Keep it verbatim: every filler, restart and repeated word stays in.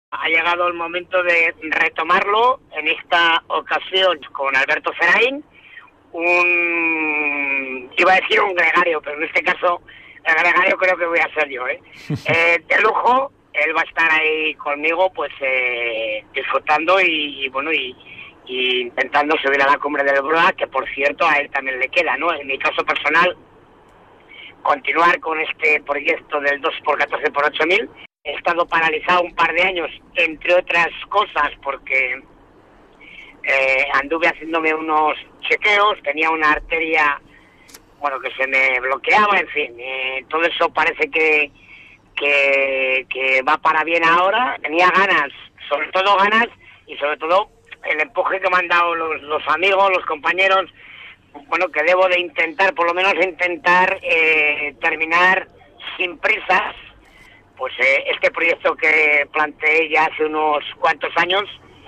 Ha llegado el momento de retomarlo, en esta ocasión con Alberto Zerain, un, iba a decir un gregario, pero en este caso el gregario creo que voy a ser yo, ¿eh? eh de lujo, él va a estar ahí conmigo, pues eh, disfrutando y, y bueno, y, y intentando subir a la cumbre del Broa, que por cierto a él también le queda, ¿no? En mi caso personal, continuar con este proyecto del dos por catorce por ocho mil. He estado paralizado un par de años, entre otras cosas, porque eh, anduve haciéndome unos chequeos, tenía una arteria, bueno, que se me bloqueaba, en fin, eh, todo eso parece que, que, que va para bien ahora. Tenía ganas, sobre todo ganas, y sobre todo el empuje que me han dado los, los amigos, los compañeros, bueno, que debo de intentar, por lo menos intentar eh, terminar sin prisas, pues eh, este proyecto que planteé ya hace unos cuantos años,